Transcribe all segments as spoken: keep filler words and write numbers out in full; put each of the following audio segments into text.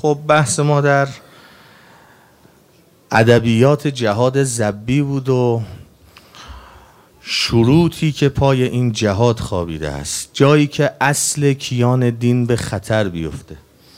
خب بحث ما در ادبیات جهاد ضبی بود و شروطی که پای این جهاد خوابیده است، جایی که اصل کیان دین به خطر بیفته.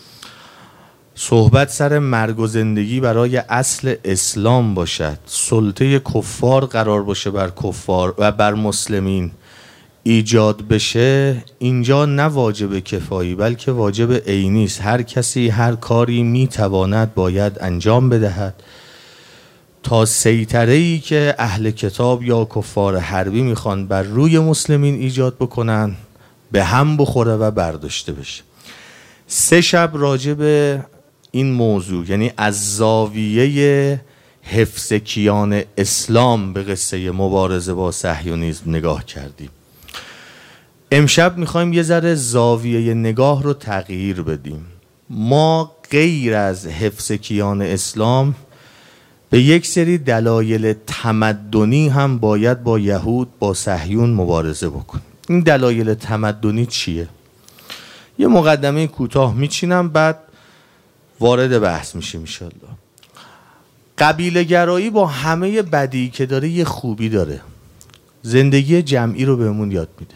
صحبت سر مرگ و زندگی برای اصل اسلام باشد، سلطه کفار قرار باشه بر کفار و بر مسلمین ایجاد بشه، اینجا نه واجب کفایی بلکه واجب عینی است. هر کسی هر کاری میتواند باید انجام بدهد تا سیطره‌ای که اهل کتاب یا کفار حربی میخوان بر روی مسلمین ایجاد بکنن به هم بخوره و برداشته بشه. سه شب راجع به این موضوع، یعنی از زاویه حفظ کیان اسلام به قصه مبارزه با صهیونیسم نگاه کردیم. امشب میخوایم یه ذره زاویه نگاه رو تغییر بدیم. ما غیر از حفظ کیان اسلام به یک سری دلایل تمدنی هم باید با یهود، با صهیون مبارزه بکنیم. این دلایل تمدنی چیه؟ یه مقدمه کوتاه میچینم، بعد وارد بحث میشیم انشالله. قبیله گرایی با همه بدی که داره یه خوبی داره، زندگی جمعی رو بهمون یاد میده.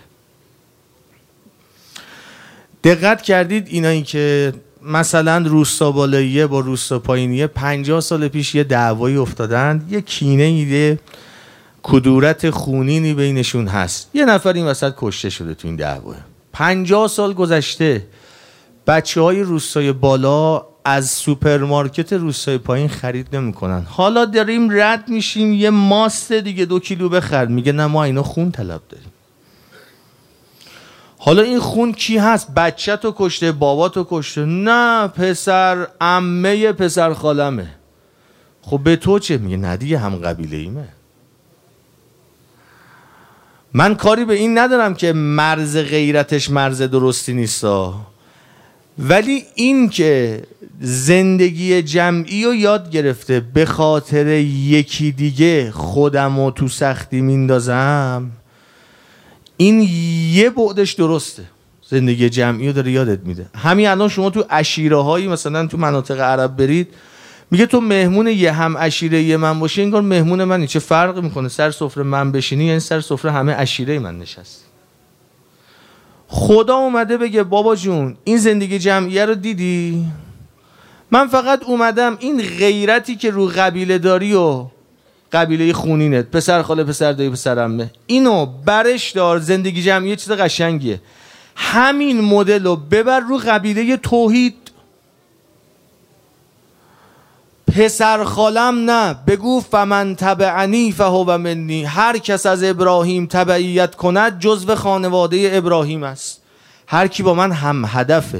دقت کردید اینایی که مثلا روستا بالاییه با روستا پایینیه پنجاه سال پیش یه دعوایی افتادن، یه کینه ایده کدورت خونینی بینشون هست، یه نفر این وسط کشته شده تو این دعوا. پنجاه سال گذشته، بچه های روستای بالا از سوپرمارکت روستای پایین خرید نمی کنن. حالا داریم رد میشیم یه ماست دیگه دو کیلو بخر، میگه نه ما اینا خون طلب داریم. حالا این خون کی هست؟ بچه تو کشته، بابا تو کشته، نه پسر عمه پسر خالمه. خب به تو چه؟ میگه نه دیگه هم قبیله ایمه. من کاری به این ندارم که مرز غیرتش مرز درستی نیستا، ولی این که زندگی جمعی رو یاد گرفته به خاطر یکی دیگه خودم رو تو سختی میندازم، این یه بعدش درسته. زندگی جمعی رو داره یادت میده. همین الان شما تو عشیره هایی مثلا تو مناطق عرب برید، میگه تو مهمون یه هم عشیره یه من باشی انگار مهمون منی. چه فرق میکنه سر سفره من بشینی یعنی سر سفره همه عشیره من نشست. خدا اومده بگه بابا جون این زندگی جمعیه رو دیدی؟ من فقط اومدم این غیرتی که رو قبیله داری و قبیله خونینت، پسر خاله پسر دایی پسر عمه، اینو برش دار. زندگی جمعیه چیز قشنگیه، همین مدل رو ببر رو قبیله توحید. پسر خالم نه، بگو فمن تبعنی فهو منی، هر کس از ابراهیم تبعیت کند جزو خانواده ابراهیم است. هر کی با من هم هدفه.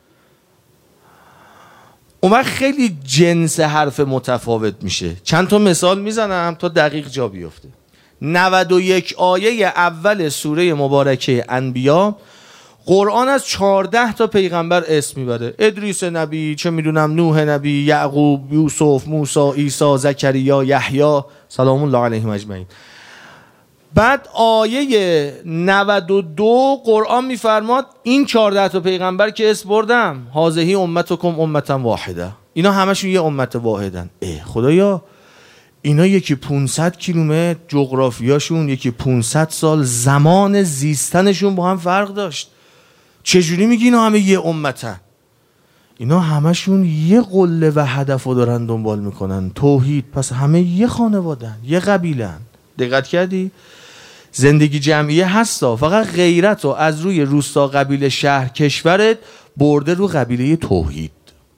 اون وقت خیلی جنس حرف متفاوت میشه. چند تا مثال میزنم تا دقیق جا بیفته. نود و یک آیه اول سوره مبارکه انبیا، قرآن از چهارده تا پیغمبر اسم میبره. ادریس نبی، چه میدونم نوح نبی، یعقوب، یوسف، موسی، عیسی، زکریا، یحیی سلام الله علیهم اجمعین. بعد آیه نود و دو قرآن میفرماد این چهارده تا پیغمبر که اسم بردم، هذه امتکم امتا واحده، اینا همشون یه امت واحدن. اه خدایا اینا یکی پانصد کیلومتر جغرافیاشون، یکی پانصد سال زمان زیستنشون با هم فرق داشت. چجوری میگی اینا همه یه امتن؟ اینا همشون یه قله و هدف رو دارن دنبال میکنن، توحید. پس همه یه خانوادن، یه قبیلن. دقت کردی؟ زندگی جمعیه هستا، فقط غیرت رو از روی روستا قبیله شهر کشورت برده رو قبیله توحید.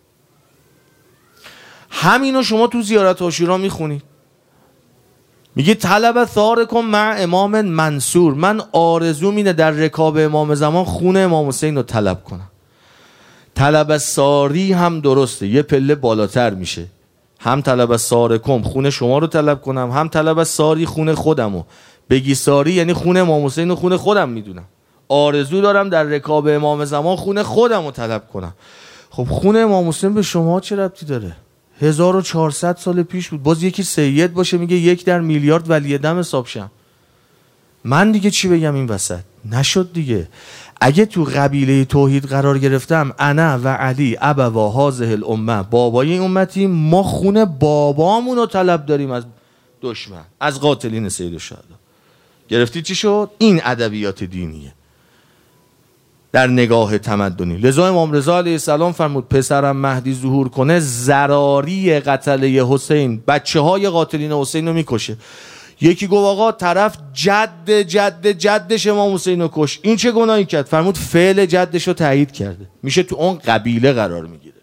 همینو شما تو زیارت عاشورا میخونید. میگه طلب ثارکم مع امام منصور، من آرزوم اینه در رکاب امام زمان خون امام حسین رو طلب کنم. طلب ساری هم درسته، یه پله بالاتر میشه. هم طلب سارکم خون شما رو طلب کنم، هم طلب ساری خون خودمو. بگی ساری یعنی خون امام حسین رو خون خودم میدونم. آرزو دارم در رکاب امام زمان خون خودم رو طلب کنم. خب خون امام حسین به شما چه ربطی داره؟ هزار و چهارصد سال پیش بود. باز یکی سید باشه میگه یک در میلیارد ولی دم حساب شم. من دیگه چی بگم این وسط؟ نشد دیگه. اگه تو قبیله توحید قرار گرفتم، انا و علی ابوا هذه الامه، بابای این امتی، ما خون بابامون رو طلب داریم از دشمن، از قاتلین سید الشهدا. گرفتی چی شد؟ این ادبیات دینیه در نگاه تمدنی. لذا امام رضا علیه السلام فرمود پسرم مهدی ظهور کنه ضراری قتله حسین بچه های قاتلین حسین رو میکشه. یکی گفت آقا طرف جد جد جدش امام حسین رو کش، این چه گناهی کرد؟ فرمود فعل جدش رو تایید کرده، میشه تو اون قبیله قرار میگیره.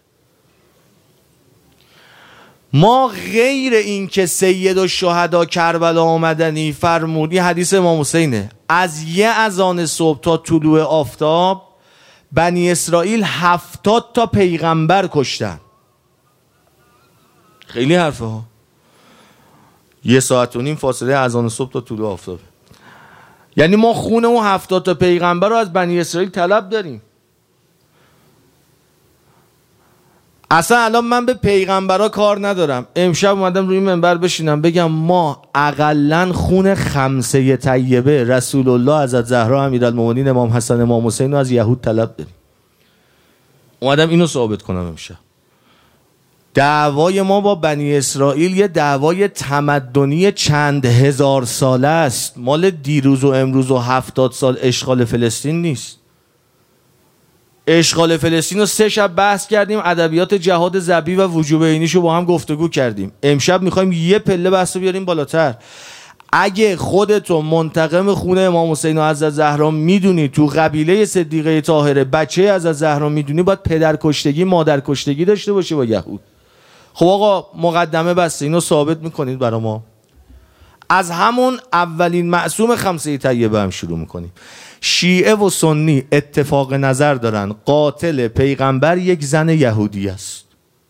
ما غیر این که سید الشهدا کربلا آمدنی فرمودی، حدیث امام حسینه، از یه اذان صبح تا طلوع آفتاب بنی اسرائیل هفتاد تا پیغمبر کشتن. خیلی حرفه ها. یه ساعت و نیم فاصله اذان صبح تا طلوع آفتاب. یعنی ما خون اون هفتاد تا پیغمبر رو از بنی اسرائیل طلب داریم. اصلا الان من به پیغمبرها کار ندارم. امشب اومدم روی منبر بشینم بگم ما اقلن خون خمسه طیبه رسول الله، حضرت زهرا، امیرالمومنین، امام حسن، امام حسین رو از یهود طلب داریم. اومدم اینو ثابت کنم امشب. دعوای ما با بنی اسرائیل یه دعوای تمدنی چند هزار ساله است، مال دیروز و امروز و هفتاد سال اشغال فلسطین نیست. اشغال فلسطین رو سه شب بحث کردیم، ادبیات جهاد ذبی و وجوب عینیشو با هم گفتگو کردیم. امشب میخوایم یه پله بحث رو بیاریم بالاتر. اگه خودتو منتقم خون امام حسین و حضرت زهرا میدونی، تو قبیله صدیقه طاهره بچه حضرت زهرا میدونی، باید پدر کشتگی مادر کشتگی داشته باشه با یهود. خب آقا مقدمه بسته، اینو ثابت میکنید برا ما. از همون اولین معصوم خمسه طیبه هم شروع میکنیم. شیعه و سنی اتفاق نظر دارن قاتل پیغمبر یک زن یهودی است.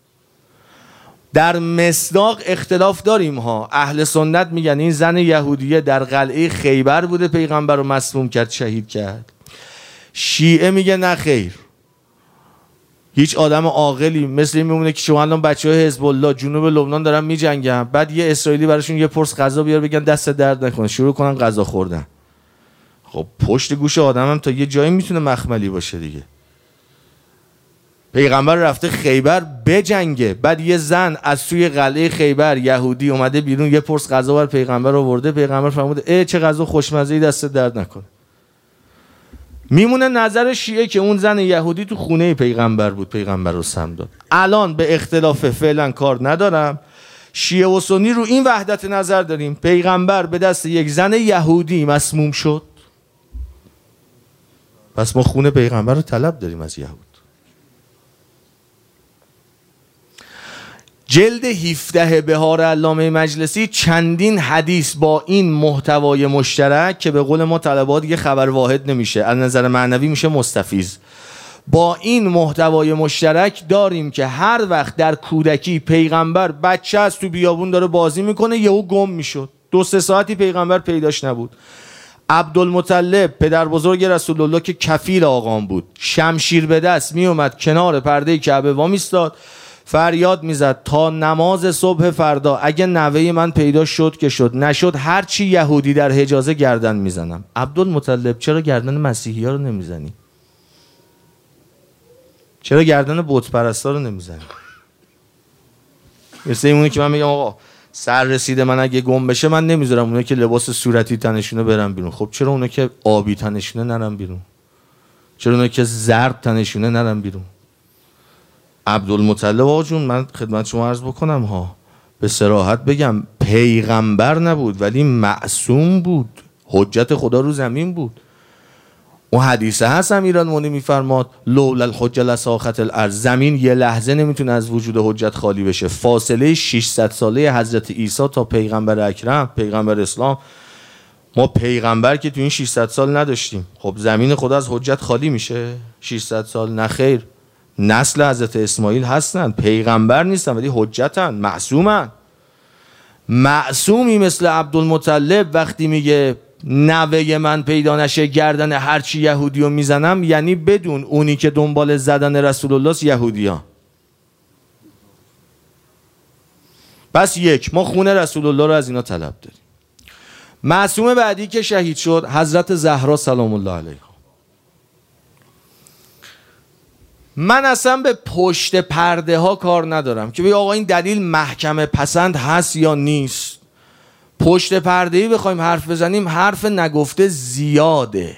در مصداق اختلاف داریم ها. اهل سنت میگن این زن یهودیه در قلعه خیبر بوده، پیغمبر رو مسموم کرد، شهید کرد. شیعه میگه نه خیر، هیچ آدم عاقلی مثل این میمونه که شما الان بچهای حزب الله جنوب لبنان دارن میجنگن، بعد یه اسرائیلی براشون یه پرس غذا بیار بگن دست درد نکنه، شروع کنن غذا خوردن. خب پشت گوش آدم هم تا یه جایی میتونه مخملی باشه دیگه. پیغمبر رفته خیبر بجنگه، بعد یه زن از توی قلعه خیبر یهودی اومده بیرون، یه پرس غذا بر پیغمبر آورده، پیغمبر فرموده ای چه غذا خوشمزه‌ای، دست درد نکنه. میمونه نظر شیعه که اون زن یهودی تو خونه پیغمبر بود، پیغمبر رو سم داد. الان به اختلاف فعلا کار ندارم، شیعه و سنی رو این وحدت نظر داریم، پیغمبر به دست یک زن یهودی مسموم شد، پس ما خون پیغمبر رو طلب داریم از یهود. جلد هفده بهار علامه مجلسی چندین حدیث با این محتوای مشترک که به قول ما طلبات دیگه خبر واحد نمیشه، از نظر معنوی میشه مستفیض. با این محتوای مشترک داریم که هر وقت در کودکی پیغمبر بچه از تو بیابون داره بازی میکنه یهو گم میشد، دو سه ساعتی پیغمبر پیداش نبود. عبدالمطلب پدر بزرگ رسول الله که کفیل آقام بود، شمشیر به دست میومد کنار پرده کعبه وا میستاد، فریاد میزد تا نماز صبح فردا اگه نوه من پیدا شد که شد، نشد هرچی یهودی در حجازه گردن میزنم. عبدالمطلب چرا گردن مسیحی ها رو نمیزنی؟ چرا گردن بت پرستا رو نمیزنی؟ مثل اینونه که من میگم آقا سر رسیده من اگه گم بشه من نمیذارم اونه که لباس صورتی تنشونه برن بیرون. خب چرا اونه که آبی تنشونه نرن بیرون؟ چرا اونه که زرد تنشونه نرن بیرون؟ عبدالمطلب آقا جون من خدمت شما عرض بکنم ها، به صراحت بگم پیغمبر نبود ولی معصوم بود، حجت خدا رو زمین بود. اون حدیثه هست امیرالمومنین میفرماد لولا الحجه لساخت الارض، زمین یه لحظه نمیتونه از وجود حجت خالی بشه. فاصله ششصد ساله حضرت عیسی تا پیغمبر اکرم، پیغمبر اسلام، ما پیغمبر که تو این ششصد سال نداشتیم. خب زمین خدا از حجت خالی میشه ششصد سال؟ نه خیر. نسل حضرت اسماعیل هستن، پیغمبر نیستن ولی حجتن، معصومن. معصومی مثل عبدالمطلب وقتی میگه نوه من پیدا نشه گردن هرچی یهودیو میزنم، یعنی بدون اونی که دنبال زدن رسول الله است یهودیان. پس یک، ما خون رسول الله رو از اینا طلب داریم. معصوم بعدی که شهید شد حضرت زهرا سلام الله علیها. من اصلا به پشت پرده ها کار ندارم که بگی آقا این دلیل محکمه پسند هست یا نیست. پشت پرده ای بخوایم حرف بزنیم حرف نگفته زیاده.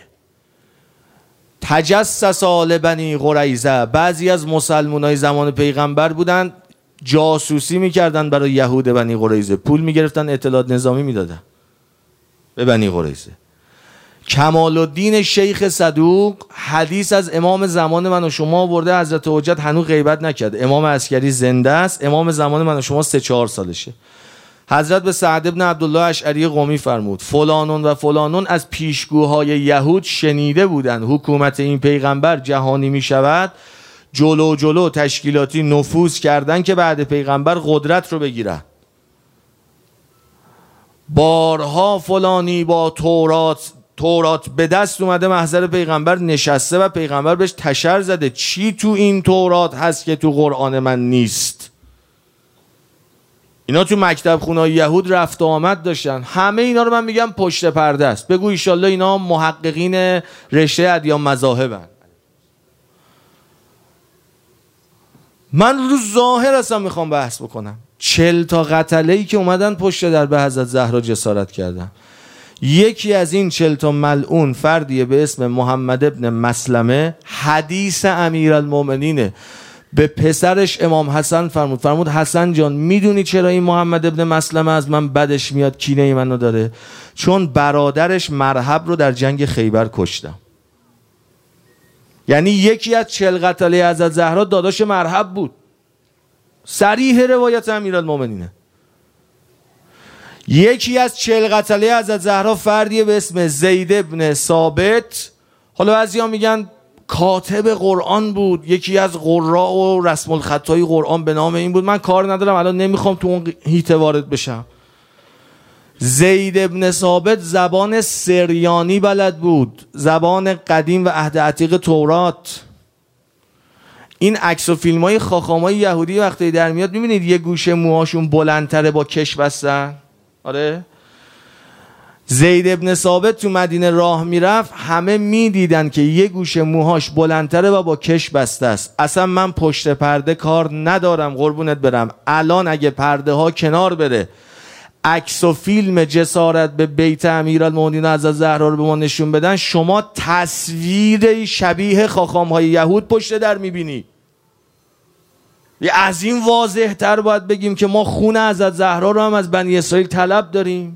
تجسس آل بنی قریظه، بعضی از مسلمانای زمان پیغمبر بودن جاسوسی میکردن برای یهود بنی قریظه، پول میگرفتن اطلاعات نظامی میدادن به بنی قریظه. کمال الدین شیخ صدوق حدیث از امام زمان من و شما آورده، حضرت حجت هنوز غیبت نکرد، امام عسکری زنده است، امام زمان من و شما سه چهار سالشه. حضرت به سعد بن عبدالله اشعری قمی فرمود فلانون و فلانون از پیشگوهای یهود شنیده بودند حکومت این پیغمبر جهانی می شود، جلو جلو تشکیلاتی نفوذ کردن که بعد پیغمبر قدرت رو بگیرن. بارها فلانی با تورات تورات به دست اومده محضر پیغمبر نشسته و پیغمبر بهش تشر زده چی تو این تورات هست که تو قرآن من نیست. اینا تو مکتب خونه‌های یهود رفت و آمد داشتن. همه اینا رو من میگم پشت پرده است. بگو ایشالله اینا محققین رشته ادیان مذاهبن. من رو ظاهر اصلا میخوام بحث بکنم. چل تا قتله‌ای که اومدن پشت در به حضرت زهرا جسارت کردن. یکی از این چل تا ملعون فردیه به اسم محمد ابن مسلمه، حدیث امیرالمومنینه. به پسرش امام حسن فرمود فرمود حسن جان میدونی چرا این محمد ابن مسلمه از من بدش میاد کینه منو داره؟ چون برادرش مرحب رو در جنگ خیبر کشتم. یعنی یکی از چل قتله حضرت زهرا داداش مرحب بود. صریح روایت امیرالمومنینه. یکی از چل قتله حضرت زهرا فردیه به اسم زید ابن ثابت. حالا بعضیا میگن کاتب قرآن بود، یکی از قراء و رسم الخطای قرآن به نام این بود. من کار ندارم الان نمیخوام تو اون هیته وارد بشم. زید ابن ثابت زبان سریانی بلد بود، زبان قدیم و عهد عتیق تورات. این عکس و فیلم های خاخامای یهودی وقتی در میاد میبینید یه گوشه موهاشون بلندتره با کش بستن. آره زید ابن ثابت تو مدینه راه میرفت همه میدیدن که یه گوشه موهاش بلندتره و با کش بسته است. اصلا من پشت پرده کار ندارم قربونت برم. الان اگه پرده ها کنار بره عکس و فیلم جسارت به بیت امیرالمومنین حضرت زهرا رو به ما نشون بدن، شما تصویر شبیه خاخام های یهود پشت در میبینی. از این واضح تر باید بگیم که ما خون حضرت زهرا رو هم از بنی اسرائیل طلب داریم.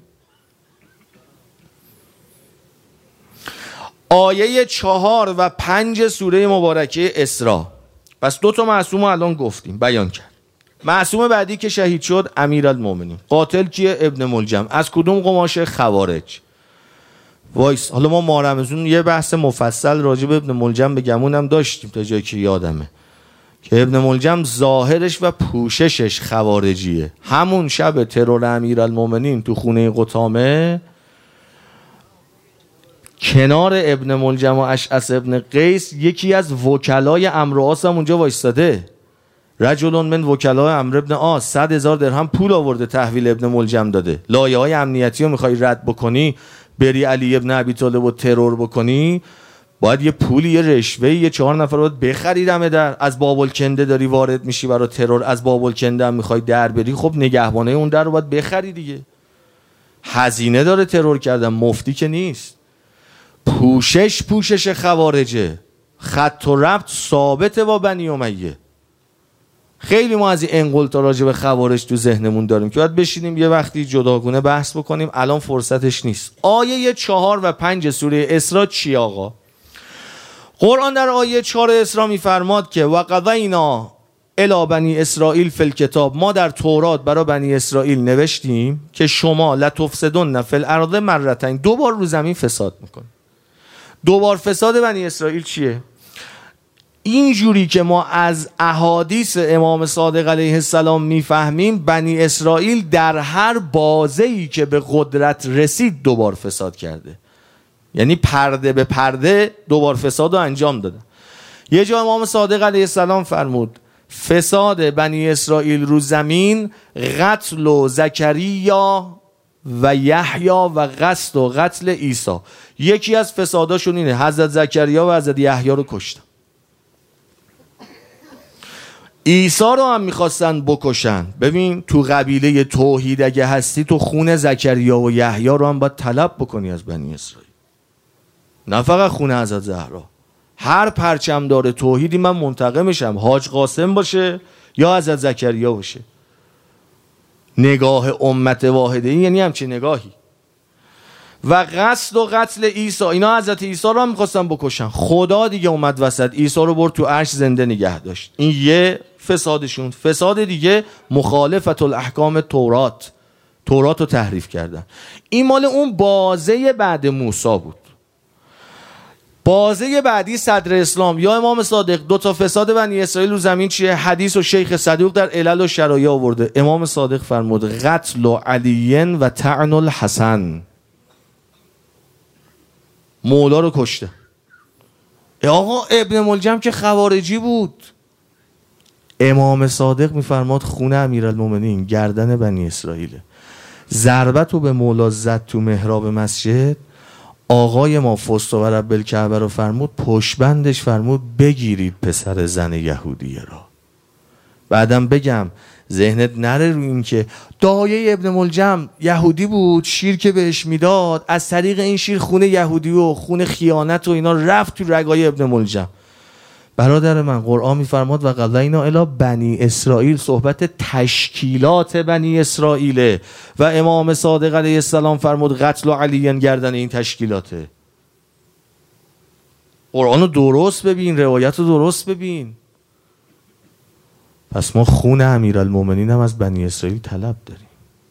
آیه چهار و پنج سوره مبارکه اسراء. پس دو تا معصوم الان گفتیم بیان کرد. معصوم بعدی که شهید شد امیرالمومنین. قاتل کیه؟ ابن ملجم. از کدوم قماشه؟ خوارج. وایس حالا ما ماه رمضان یه بحث مفصل راجع به ابن ملجم به گمونم داشتیم تا جایی که یادمه که ابن ملجم ظاهرش و پوششش خوارجیه. همون شب ترور امیرالمومنین تو خونه قطامه کنار ابن ملجم و اشعث ابن قیس یکی از وکلای عمرو عاص هم اونجا وایستاده. رجلون من وکلای عمرو ابن عاص صد هزار درهم پول آورده تحویل ابن ملجم داده. لایه های امنیتی رو میخوای رد بکنی بری علی ابن ابی طالب رو ترور بکنی، باید یه پولی یه رشوه یه چهار نفر باید بخریدم در. از بابالکنده داری وارد میشی برای ترور، از بابالکنده هم میخوای در بری، خب نگهبانه اون در رو باید بخری دیگه. هزینه داره ترور کردن، مفتی که نیست. پوشش پوشش خوارجه، خط و ربط ثابته با بنی امیه. خیلی ما از این انقلتا راجع به خوارج تو ذهنمون داریم که باید بشینیم یه وقتی جداگونه بحث بکنیم، الان فرصتش نیست. آیه چهار و پنج سوره اسراء چی آقا؟ قرآن در آیه چهار اسراء میفرماد که وقضینا الی بنی اسرائیل فی الکتاب، ما در تورات برای بنی اسرائیل نوشتیم که شما لتفسدن فی الارض مرتین، دو بار رو زمین فساد میکنید. دو بار فساد بنی اسرائیل چیه؟ اینجوری که ما از احادیث امام صادق علیه السلام میفهمیم بنی اسرائیل در هر بازه‌ای که به قدرت رسید دو بار فساد کرده. یعنی پرده به پرده دو بار فساد رو انجام دادن. یه جا امام صادق علیه السلام فرمود فساد بنی اسرائیل رو زمین قتل و زکریا و یحیی و قصد و قتل عیسی. یکی از فساداشون اینه حضرت زکریا و حضرت یحیی رو کشتن. عیسی رو هم میخواستن بکشن. ببین تو قبیله توحید اگه هستی تو خون زکریا و یحیی رو هم باید طلب بکنی از بنی اسرائیل، نه فقط خون حضرت زهرا. هر پرچم داره توحیدی من منتقمشم، حاج قاسم باشه یا حضرت زکریا باشه. نگاه امت واحده این یعنی همچین نگاهی. و قصد و قتل عیسی، اینا حضرت عیسی رو هم میخواستن بکشن. خدا دیگه اومد وسط، عیسی رو برد تو عرش زنده نگه داشت. این یه فسادشون. فساد دیگه مخالفت الاحکام تورات، تورات رو تحریف کردن. این مال اون بازه بعد موسی بود. بازه بعدی صدر اسلام یا امام صادق. دو تا فساد بنی اسرائیل رو زمین چیه؟ حدیث و شیخ صدوق در علل و شرایع آورده. امام صادق فرمود قتل علی و طعن الحسن. مولا رو کشته. آقا ابن ملجم که خوارجی بود. امام صادق میفرماد خون امیرالمومنین گردن بنی اسرائیل. ضربت رو به مولا زد تو محراب مسجد. آقای ما فست و رب الکعبه رو فرمود پشبندش فرمود بگیرید پسر زن یهودیه را. بعدم بگم ذهنت نره رو این که دایه ابن ملجم یهودی بود، شیر که بهش میداد از طریق این شیر خون یهودی و خون خیانت و اینا رفت تو رگای ابن ملجم. برادر من قرآن میفرماد و قضینا الی بنی اسرائیل، صحبت تشکیلات بنی اسرائیله و امام صادق علیه السلام فرمود قتل علی گردن این تشکیلاته. قرآن رو درست ببین، روایت رو درست ببین. پس ما خون امیرالمومنین هم از بنی اسرائیل طلب داریم.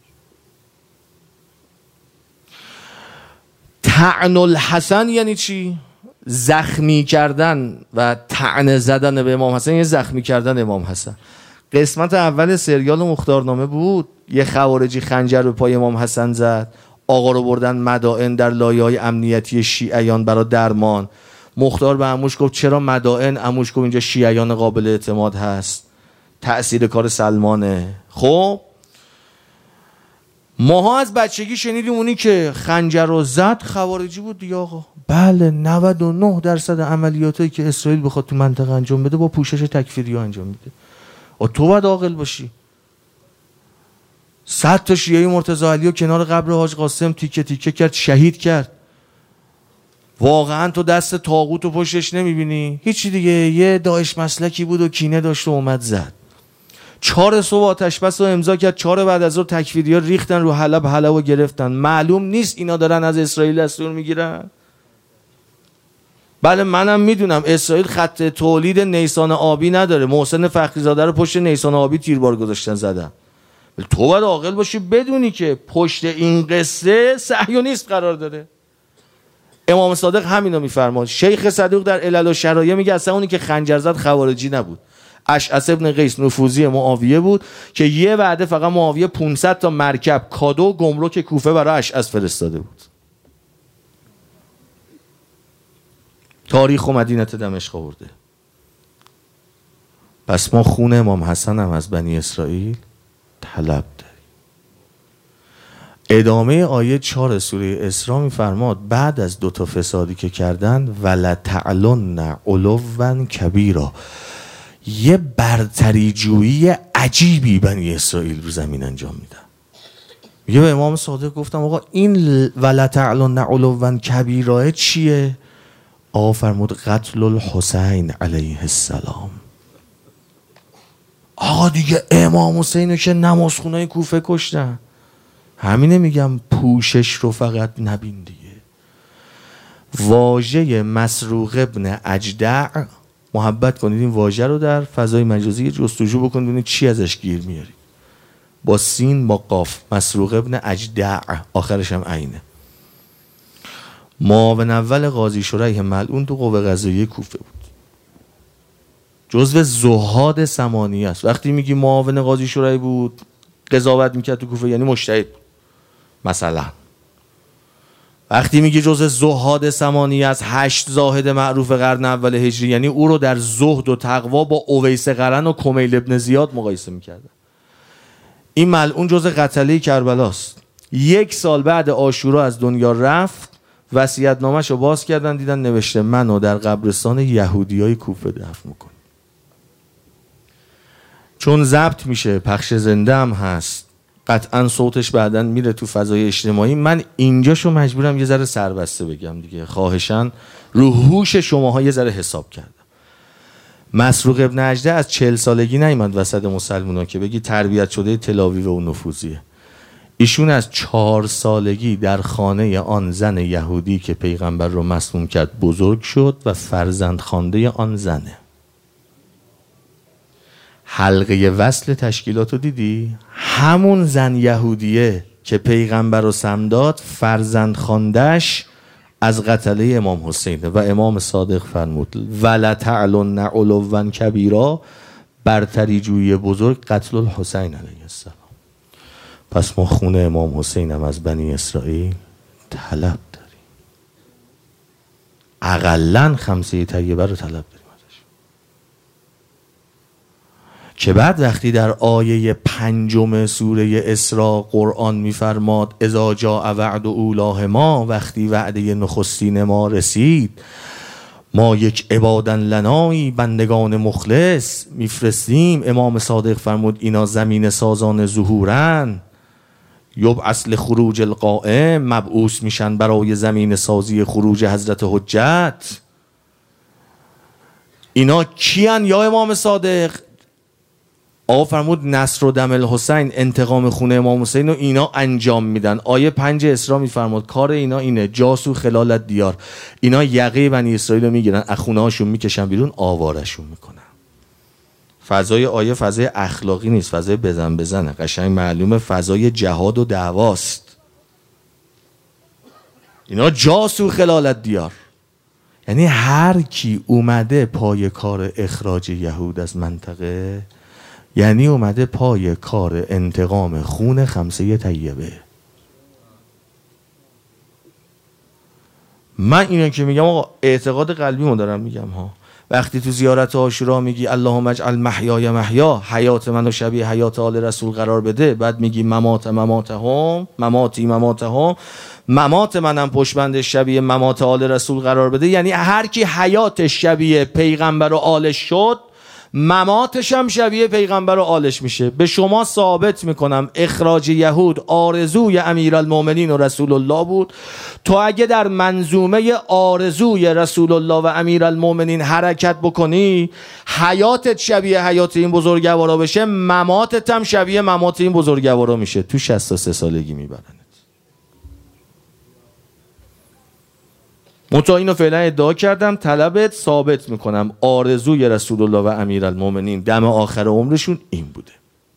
طعن الحسن یعنی چی؟ زخمی کردن و طعن زدن به امام حسن، یه زخمی کردن امام حسن. قسمت اول سریال مختارنامه بود، یه خوارجی خنجر به پای امام حسن زد، آقا رو بردن مدائن در لایه‌های امنیتی شیعیان برای درمان. مختار به عموش گفت چرا مدائن؟ عموش گفت اینجا شیعیان قابل اعتماد هست، تأثیر کار سلمانه. خب ماها از بچگی شنیدیم اونی که خنجر رو زد خوارجی بود دیگه آقا. بله نود و نه درصد عملیاتایی که اسرائیل بخواد تو منطقه انجام بده با پوشش تکفیری انجام میده. و تو باید عاقل باشی. صد تا شیعه مرتضی علی کنار قبر حاج قاسم تیکه تیکه کرد، شهید کرد. واقعا تو دست طاغوت و پشتش نمیبینی؟ هیچی دیگه، یه داعش مسلکی بود و کینه داشت و اومد زد. چهار صبح آتش بس رو امضا کرد، چهار بعد از ظهر تکفیریا ریختن رو حلب، حلب رو گرفتن. معلوم نیست اینا دارن از اسرائیل دستور میگیرن؟ بله منم میدونم اسرائیل خط تولید نیسان آبی نداره. محسن فخریزاده رو پشت نیسان آبی تیربار گذاشتن زدن. تو باید عاقل باشی بدونی که پشت این قصه صهیونیست قرار داره. امام صادق همینو میفرماد. شیخ صدوق در علل و شرایع میگه اصلا اونی که خنجر زد خوارجی نبود، اشعث ابن قیس نفوذی معاویه بود که یه وعده فقط معاویه پانصد تا مرکب کادو گمرک کوفه برای اشعث فرستاده بود. تاریخ و مدینه دمشق آورده. پس ما خون امام حسن هم از بنی اسرائیل طلب داریم. ادامه آیه چهار سوره اسراء میفرماد بعد از دو تا فسادی که کردن ولتعلن علوا کبیرا، یه برتری جویی عجیبی بنی اسرائیل رو زمین انجام میدن. میگه به امام صادق گفتم آقا این ولتعلن علوا کبیرا چیه؟ آقا فرمود قتل الحسین علیه السلام. آقا دیگه امام حسین رو که نمازخونای کوفه کشتن. همینه میگم پوشش رو فقط نبین دیگه. واژه مسروق ابن اجدع، محبت کنید این واژه رو در فضای مجازی جستجو بکنید ببینید چی ازش گیر میاری. با سین با قاف، مسروق ابن اجدع، آخرش هم عینه. معاون اول قاضی شریح ملعون تو قوه قضاییه کوفه بود. جزو زهاد ثمانیه است. وقتی میگی معاون قاضی شریح بود قضاوت میکرد تو کوفه یعنی مجتهد. مثلا وقتی میگی جزو زهاد ثمانیه است، هشت زاهد معروف قرن اول هجری، یعنی او رو در زهد و تقوا با اویس قرن و کمیل ابن زیاد مقایسه میکرد. این ملعون جزو قتله کربلاست. یک سال بعد عاشورا از دنیا رفت. وصیت‌نامه‌ش رو باز کردن دیدن نوشته منو در قبرستان یهودیای کوفه دفن می‌کن. چون ضبط میشه، پخش زنده هم هست، قطعا صوتش بعداً میره تو فضای اجتماعی. من اینجاشو مجبورم یه ذره سربسته بگم دیگه، خواهشاً رو هوش شماها یه ذره حساب کردم. مسروق ابن اجده از چهل سالگی نیامد وسط مسلمانان که بگی تربیت شده تل‌آویو و نفوذیه. ایشون از چهار سالگی در خانه آن زن یهودی که پیغمبر رو مسموم کرد بزرگ شد و فرزند خوانده آن زنه. حلقه وصل تشکیلات رو دیدی؟ همون زن یهودیه که پیغمبر رو سم داد، فرزند خوانده‌اش از قتله امام حسین و امام صادق فرمود ولتعلن علوا کبیرا، برتری جویی بزرگ قتل الحسین علیه السلام. پس ما خون امام حسین هم از بنی اسرائیل طلب داریم، اقلن خمسه طیبه رو طلب داریم ازش. که بعد وقتی در آیه پنجم سوره اسراء قرآن میفرماد اذا جاء وعد اولاهما، وقتی وعده نخستین ما رسید ما یک عبادن لنایی بندگان مخلص میفرستیم. امام صادق فرمود اینا زمین سازان ظهورن، یبعث لخروج القائم، مبعوث میشن برای زمین سازی خروج حضرت حجت. اینا کیان یا امام صادق؟ آقا فرمود نصر و دم الحسین، انتقام خون امام حسین رو اینا انجام میدن. آیه پنج اسراء میفرماد کار اینا اینه جاسو خلالت دیار، اینا یقه بنی اسرائیل رو میگیرن، از خونه هاشون میکشن بیرون، آوارشون میکنن. فضای آیه فضای اخلاقی نیست، فضای بزن بزنه، قشنگ معلومه فضای جهاد و دعواست. اینا جاسو خلالت دیار، یعنی هر کی اومده پای کار اخراج یهود از منطقه، یعنی اومده پای کار انتقام خون خمسه طیبه. من اینو که میگم آقا اعتقاد قلبیمو دارم میگم ها. وقتی تو زیارت عاشورا میگی اللهم اجعل محیای محیا، حیات منو شبیه حیات آل رسول قرار بده، بعد میگی ممات مماتهم، مماتی مماتهم، ممات منم پشت بند شبیه ممات آل رسول قرار بده، یعنی هر کی حیاتش شبیه پیغمبر و آلش شد، مماتش هم شبیه پیغمبر و آلش میشه. به شما ثابت میکنم اخراج یهود آرزوی امیرالمومنین و رسول الله بود. تو اگه در منظومه آرزوی رسول الله و امیرالمومنین حرکت بکنی، حیاتت شبیه حیات این بزرگوارا بشه، مماتت هم شبیه ممات این بزرگوارا میشه. تو شصت و سه سالگی میبرن. منتها اینو فعلا ادعا کردم، طلبت ثابت میکنم آرزوی رسول الله و امیرالمومنین دم آخر عمرشون این بوده.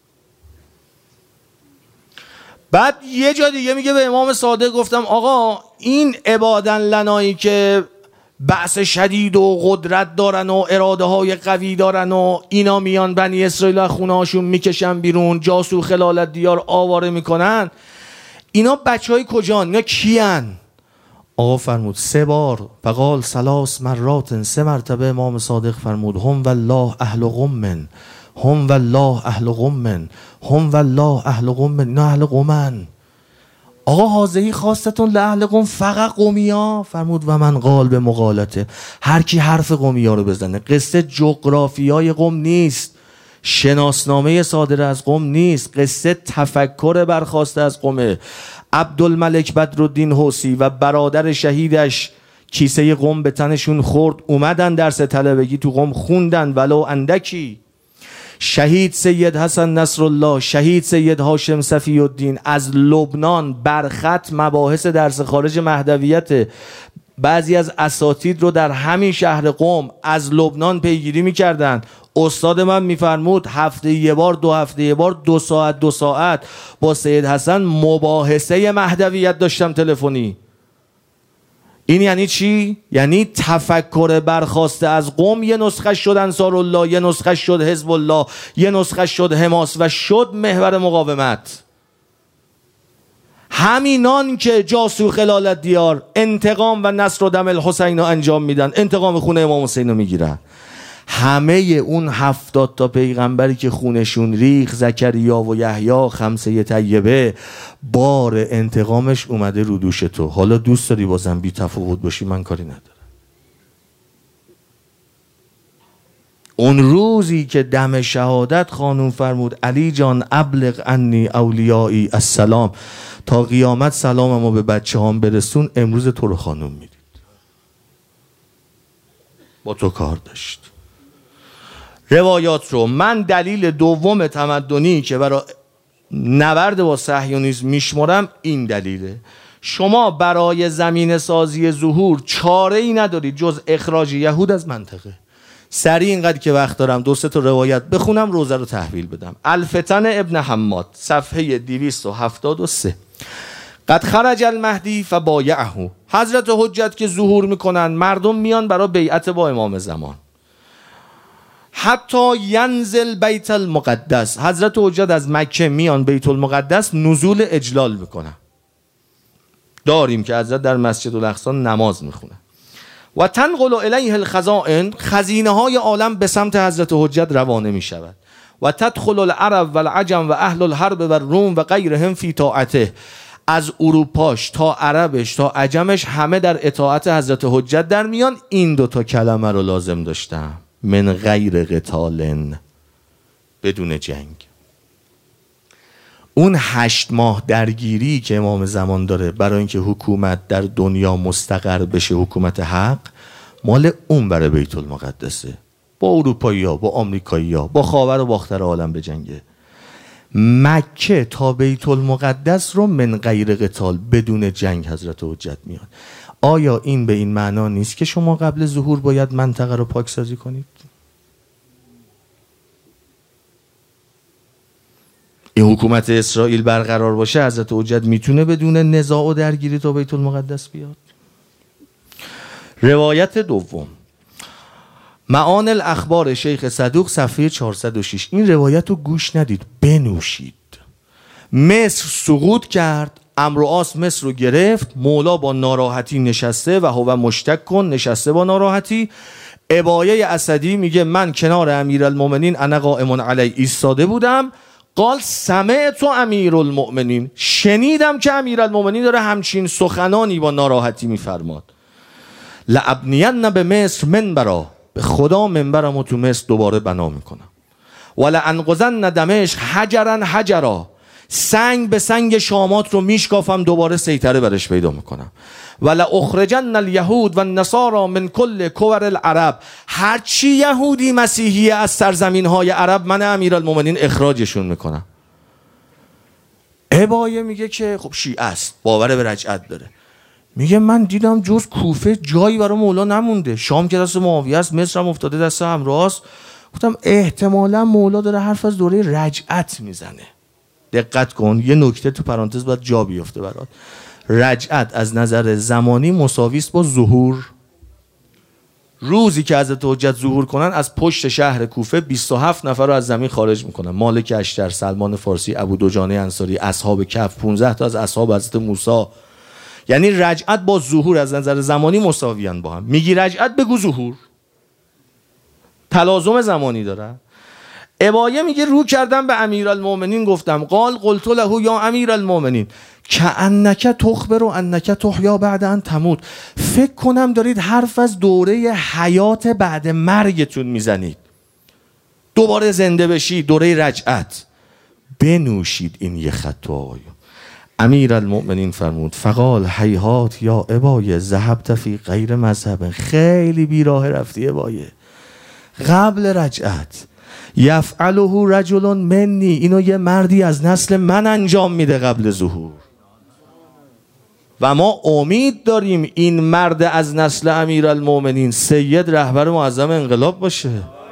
بعد یه جا دیگه میگه به امام صادق گفتم آقا این عبادن لنایی که بأس شدید و قدرت دارن و اراده های قوی دارن و اینا میان بنی اسرائیل از خونه هاشون میکشن بیرون، جاسو خلالت دیار آواره میکنن، اینا بچه های کجان؟ اینا کیان؟ آقا فرمود سه بار، فقال ثلاث مرات، سه مرتبه امام صادق فرمود هم والله اهل قم، هم والله اهل قم، هم والله اهل قم، نه اهل قمن. آقا حاضری خواستتون لأهل قم، فقط قومیا؟ فرمود و من قال به مقالته، هر کی حرف قومیا رو بزنه. قصه جغرافیای قم نیست، شناسنامه صادره از قم نیست، قصه تفکر برخواسته از قمه. عبدالملک بدرالدین حوسی و برادر شهیدش کیسه قم به تنشون خورد، اومدن درس طلبگی تو قم خوندن ولو اندکی. شهید سید حسن نصرالله، شهید سید هاشم صفی الدین از لبنان برخط مباحث درس خارج مهدویت بعضی از اساتید رو در همین شهر قم از لبنان پیگیری میکردن. استاد من میفرمود هفته یه بار، دو هفته یه بار، دو ساعت دو ساعت با سید حسن مباحثه مهدویت داشتم تلفنی. این یعنی چی؟ یعنی تفکر برخواسته از قم یه نسخه شد انصار الله، یه نسخه شد حزب الله، یه نسخه شد حماس و شد محور مقاومت. همینان که جاسو خلالت دیار انتقام و نصر و دم الحسین رو انجام میدن، انتقام خون امام حسین رو میگیرن. همه اون هفتاد تا پیغمبری که خونشون ریخ، زکریا و یحیی خمسه طیبه، بار انتقامش اومده رو دوش تو. حالا دوست داری بازم بی تفاوت باشی؟ من کاری ندارم. اون روزی که دم شهادت خانوم فرمود علی جان ابلغ عنی اولیایی السلام، تا قیامت سلاممو به بچه هام برسون، امروز تو رو خانوم میدید، با تو کار داشت. روایات رو من دلیل دوم تمدنی که برای نبرد با صهیونیسم میشمرم این دلیله. شما برای زمین سازی ظهور چاره ای ندارید جز اخراج یهود از منطقه. سریع اینقدر که وقت دارم دو سه تا روایت بخونم، روزه رو تحویل بدم. الفتن ابن حماد صفحه دویست و هفتاد و سه. قد خرج المهدی فبایعه. حضرت حجت که ظهور میکنن، مردم میان برای بیعت با امام زمان. حتی ینزل بیت المقدس، حضرت حجت از مکه میان بیت المقدس نزول اجلال میکنن. داریم که حضرت در مسجد الاقصی نماز میخونه. و تنقل الیه الخزائن، خزینه های عالم به سمت حضرت حجت روانه می شود. و تدخل العرب و العجم و اهل الحرب و روم و غیرهم فی طاعته، از اروپاش تا عربش تا عجمش همه در اطاعت حضرت حجت در میان. این دوتا کلمه رو لازم داشتم، من غیر قتال، بدون جنگ. اون هشت ماه درگیری که امام زمان داره برای اینکه حکومت در دنیا مستقر بشه، حکومت حق، مال اون برای بیت المقدسه. با اروپایی ها، با آمریکایی ها، با خاور و باختر عالم به جنگه. مکه تا بیت المقدس رو من غیر قتال، بدون جنگ حضرت حجت میاد. آیا این به این معنا نیست که شما قبل ظهور باید منطقه رو پاکسازی کنید؟ این حکومت اسرائیل برقرار باشه، حضرت حجت میتونه بدون نزاع و درگیری تا بیت المقدس بیاد؟ روایت دوم، معان الاخبار شیخ صدوق صفحه چهارصد و شش. این روایت رو گوش ندید، بنوشید. مصر سقوط کرد، عمرو عاص مصر رو گرفت، مولا با ناراحتی نشسته و هو مشتک کن، نشسته با ناراحتی. ابایه اسدی میگه من کنار امیرالمومنین انا قائم علی ایستاده بودم. قال سمعت امیرالمؤمنین، شنیدم که امیرالمؤمنین داره همچین سخنانی با ناراحتی میفرماد. لابنین به مصر منبرا، به خدا منبرمو تو مصر دوباره بنا میکنم. ولانقضن دمشق حجرا حجرا، سنگ به سنگ شامات رو میشکافم، دوباره سیطره برش پیدا میکنم. ولا اخرجن الیهود و النصارى من کل کور العرب، هرچی یهودی مسیحی از سرزمین های عرب، من امیرالمومنین اخراجشون میکنم. ابایه میگه که خب شیعه است، باور به رجعت داره. میگه من دیدم جز کوفه جایی برای مولا نمونده، شام که دست معاویه است، مصر هم افتاده دست عمرو عاص. گفتم احتمالا مولا داره حرف از دوره رجعت میزنه. دقت کن، یه نکته تو پرانتز باید جا بیفته برات. رجعت از نظر زمانی مساوی است با ظهور. روزی که حضرت حجت ظهور کنن، از پشت شهر کوفه بیست و هفت نفر رو از زمین خارج میکنن. مالک اشتر، سلمان فارسی، ابو دجانه انصاری، اصحاب کهف، پانزده تا از اصحاب حضرت موسی. یعنی رجعت با ظهور از نظر زمانی مساویان با هم. میگی رجعت، بگو ظهور، تلازم زمانی داره. ابایه میگه رو کردم به امیرالمومنین گفتم، قال قلت له یا امیرالمومنین کأنک تخبر انک تحیا بعد ان تموت، فکر کنم دارید حرف از دوره حیات بعد مرگتون میزنید، دوباره زنده بشید، دوره رجعت. بنوشید این یه خط آقایون. امیرالمومنین فرمود فقال هیهات یا ابایه ذهبت فی غیر مذهب، خیلی بیراه رفتی ابایه، قبل رجعت یفعله رجل منی، اینو یه مردی از نسل من انجام میده قبل ظهور، و ما امید داریم این مرد از نسل امیرالمومنین سید رهبر معظم انقلاب باشه.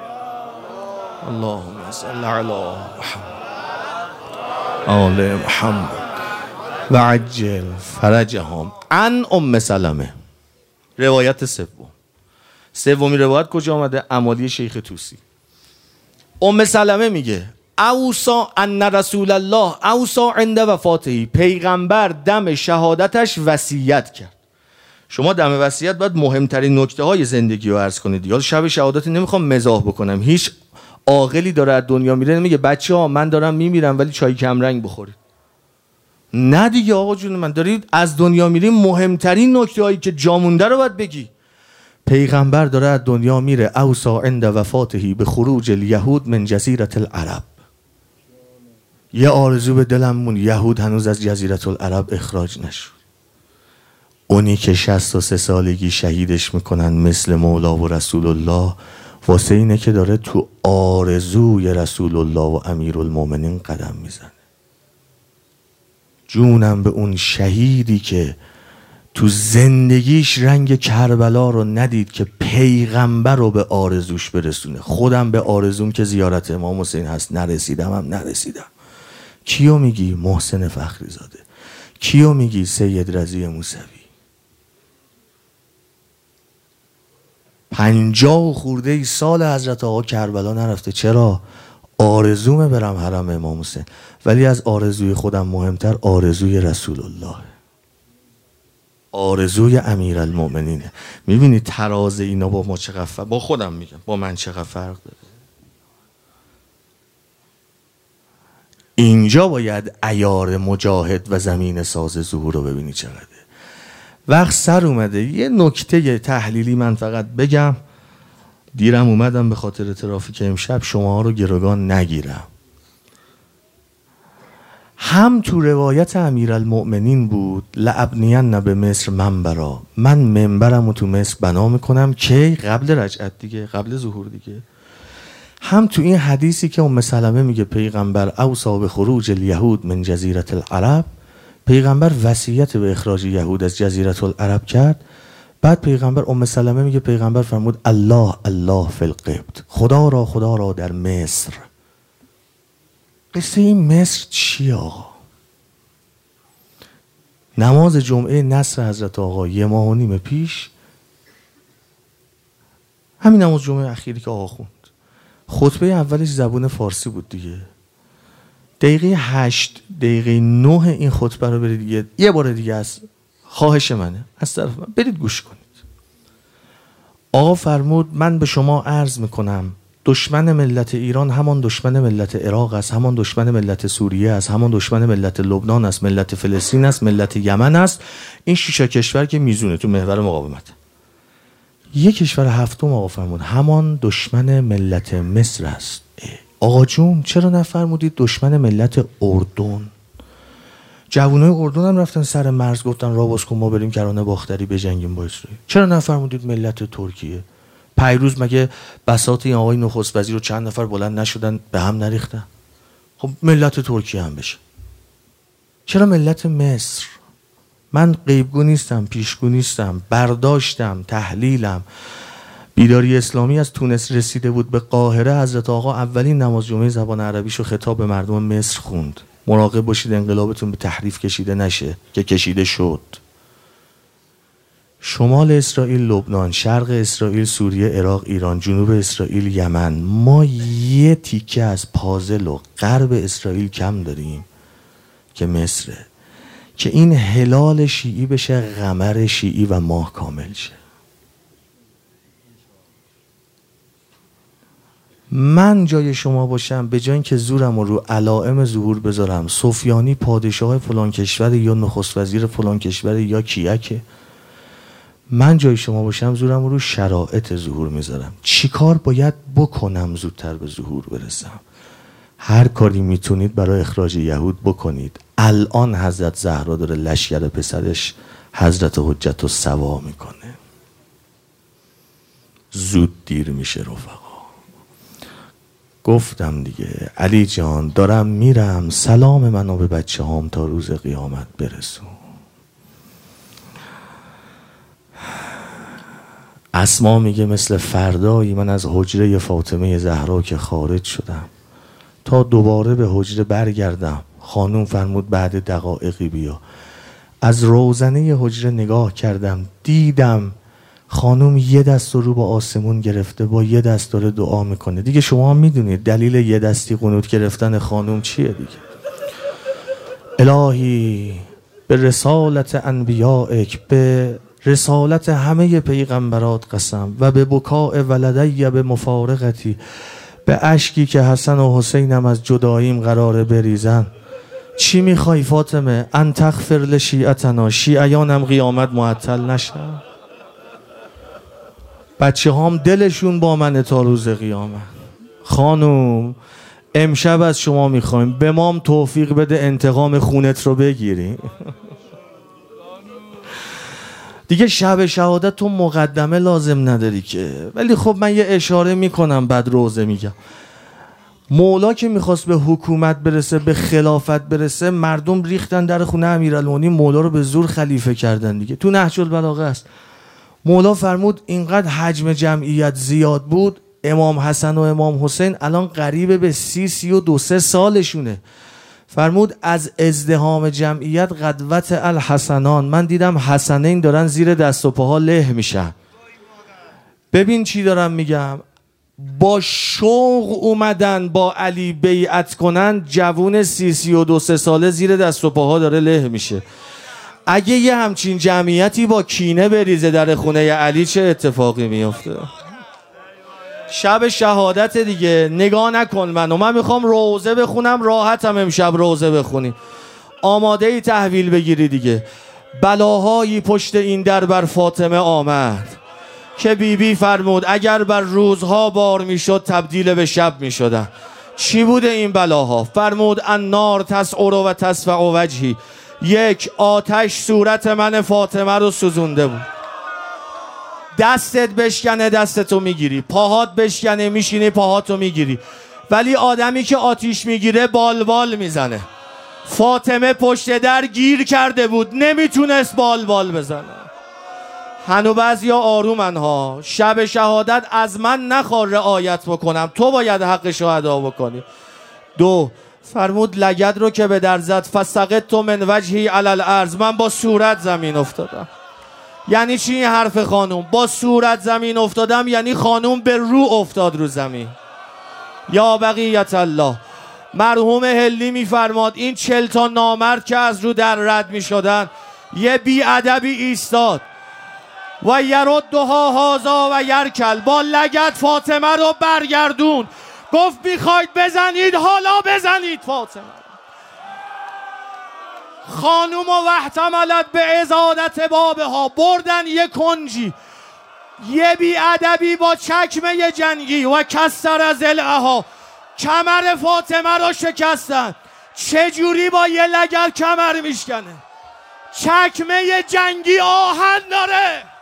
اللهم صل علی محمد آل محمد و عجل فرجهم. عن ام سلمه، روایت سوم. سومی روایت کجا آمده؟ امالی شیخ طوسی. ام سلمه میگه اوصا ان رسول الله اوصا عند وفاته، پیغمبر دم شهادتش وصیت کرد. شما دم وصیت باید مهمترین نکته های زندگی رو عرض کنید. یا شب شهادت نمیخوام مزاح بکنم، هیچ عاقلی داره از دنیا میره نمیگه بچه ها من دارم میمیرم ولی چای کم رنگ بخورید. نه دیگه آقا جون من، دارید از دنیا میریم مهمترین نکته هایی که جامونده رو باید بگی. پیغمبر داره از دنیا میره اوصا عند وفاته به خروج الیهود من جزیره العرب. یه آرزو به دلم مون، یهود هنوز از جزیره العرب اخراج نشد. اونی که شصت و سه سالگی شهیدش میکنن مثل مولا و رسول الله، واسه اینه که داره تو آرزوی رسول الله و امیرالمومنین قدم میزنه. جونم به اون شهیدی که تو زندگیش رنگ کربلا رو ندید که پیغمبر رو به آرزوش برسونه. خودم به آرزوم که زیارت امام حسین هست نرسیدم هم نرسیدم. کیو میگی؟ محسن فخری زاده. کیو میگی؟ سید رضی موسوی. پنجاه و خورده ای سال حضرت آقا کربلا نرفته. چرا؟ آرزومه برم حرم امام حسین، ولی از آرزوی خودم مهمتر آرزوی رسول الله، آرزوی امیرالمومنینه. میبینی تراز اینا با ما چقدر فرق، با خودم میگم با من چقدر فرق داره. اینجا باید عیار مجاهد و زمین ساز ظهور رو ببینی چقدره. وقت سر اومده یه نکته تحلیلی من فقط بگم، دیرم اومدم به خاطر ترافیک امشب شما ها رو گروگان نگیرم. هم تو روایت امیرالمؤمنین بود لابنین به مصر منبرا، من منبرم رو تو مصر بنا میکنم که قبل رجعت دیگه، قبل ظهور دیگه. هم تو این حدیثی که ام سلمه میگه پیغمبر اوصا به خروج الیهود من جزیره العرب، پیغمبر وصیت به اخراج یهود از جزیره العرب کرد. بعد پیغمبر ام سلمه میگه پیغمبر فرمود الله الله فی القبط، خدا را خدا را در مصر. قصه این مصر چیه آقا؟ نماز جمعه نصر حضرت آقا یه ماه و نیم پیش، همین نماز جمعه اخیری که آقا خوند، خطبه اولش زبون فارسی بود دیگه. دقیقه هشت دقیقه نه این خطبه رو برید دیگه یه بار دیگه از خواهش منه از طرف من برید گوش کنید. آقا فرمود من به شما عرض میکنم دشمن ملت ایران همان دشمن ملت عراق است، همان دشمن ملت سوریه است، همان دشمن ملت لبنان است، ملت فلسطین است، ملت یمن است. این شیشه کشور که میزونه تو محور مقاومت. یک کشور هفتم آقا فرمود همان دشمن ملت مصر است. آقا جون چرا نفرمودید دشمن ملت اردن؟ جوانای اردن هم رفتن سر مرز گفتن را باز کن ما بریم کرانه باختری بجنگیم با اسرائیل. چرا نفرمودید ملت ترکیه؟ پیروز مگه بساط این آقای نخست وزیر رو چند نفر بلند نشدن به هم نریختن؟ خب ملت ترکیه هم بشه. چرا ملت مصر؟ من غیبگو نیستم، پیشگو نیستم، برداشتم، تحلیلم. بیداری اسلامی از تونس رسیده بود به قاهره، حضرت آقا اولین نماز جمعه زبان عربیشو خطاب به مردم مصر خوند. مراقب باشید انقلابتون به تحریف کشیده نشه که کشیده شد. شمال اسرائیل لبنان، شرق اسرائیل سوریه عراق ایران، جنوب اسرائیل یمن. ما یه تیکه از پازل و غرب اسرائیل کم داریم که مصره، که این هلال شیعی بشه قمر شیعی و ماه کامل شه. من جای شما باشم به جای اینکه زورم رو علائم ظهور بذارم سفیانی پادشاه فلان کشور یا نخست وزیر فلان کشور یا کیکه، من جای شما باشم زورم رو شرایط ظهور میذارم. چی کار باید بکنم زودتر به ظهور برسم؟ هر کاری میتونید برای اخراج یهود بکنید. الان حضرت زهرا داره لشکر پسرش حضرت حجت رو سوا میکنه. زود دیر میشه رفقا. گفتم دیگه علی جان دارم میرم، سلام منو به بچه هام تا روز قیامت برسون. اسما میگه مثل فردایی من از حجره فاطمه زهرا که خارج شدم تا دوباره به حجره برگردم. خانوم فرمود بعد دقایقی بیا. از روزنه حجره نگاه کردم، دیدم خانوم یه دست رو با آسمون گرفته، با یه دست داره دعا میکنه. دیگه شما هم میدونید دلیل یه دستی قنوت گرفتن خانوم چیه دیگه. الهی به رسالت انبیائک، به رسالت همه پیغمبرات قسم و به بکاء ولدی به مفارقتی، به اشکی که حسن و حسینم از جداییم قراره بریزن. چی میخوای فاطمه؟ ان تغفر لشیعتنا، شیعیانم قیامت معطل نشه. بچه هام دلشون با من تا روز قیامت. خانوم امشب از شما میخوایم به مام توفیق بده انتقام خونت رو بگیری. دیگه شب شهادت تو مقدمه لازم نداری که، ولی خب من یه اشاره میکنم بعد روزه میگم. مولا که میخواست به حکومت برسه، به خلافت برسه، مردم ریختن در خونه امیرالمومنین، مولا رو به زور خلیفه کردن دیگه. تو نهج البلاغه است. مولا فرمود اینقدر حجم جمعیت زیاد بود، امام حسن و امام حسین الان قریب به سی سی و دو سه سالشونه. فرمود از ازدحام جمعیت قدوت الحسنان، من دیدم حسنین دارن زیر دست و پاها له میشن. ببین چی دارم میگم، با شوق اومدن با علی بیعت کنن، جوون سی سی و دو سه ساله زیر دست و پاها داره له میشه. اگه یه همچین جمعیتی با کینه بریزه در خونه علی چه اتفاقی میفته؟ شب شهادت دیگه، نگاه نکن منو، من میخوام روزه بخونم، راحتم امشب روزه بخونی. آماده ای تحویل بگیری دیگه. بلاهایی پشت این در بر فاطمه آمد که بیبی بی فرمود اگر بر روزها بار میشد تبدیل به شب میشدن. چی بوده این بلاها؟ فرمود النار تسعر و تسفع وجهی، یک آتش صورت من فاطمه رو سوزونده بود. دستت بشکنه دستتو میگیری، پاهات بشکنه میشینی پاهاتو میگیری، ولی آدمی که آتیش میگیره بال بال میزنه. فاطمه پشت در گیر کرده بود، نمیتونست بال بال بزنه. هنو بعضیا آرومن ها، شب شهادت از من نخواه رعایت بکنم، تو باید حقشو ادا بکنی. دو فرمود لگد رو که به در زد فسقط تو من وجهی علی الارض، من با صورت زمین افتادم. یعنی چی این حرف خانوم؟ با صورت زمین افتادم یعنی خانوم به رو افتاد رو زمین. یا بقیت الله. مرحوم هلی میفرماد این چل تا نامرد که از رو در رد میشدن، یه بی ادبی ایستاد و یردها هازا و یرکل، با لگد فاطمه رو برگردون، گفت میخواید بزنید حالا بزنید فاطمه. خانوم و احتملت به ازادت بابها، بردن یه کنجی، یه بی ادبی با چکمه جنگی و کسر ضلعها، کمر فاطمه رو شکستن. چجوری با یه لگد کمر میشکنه؟ چکمه جنگی آهن داره.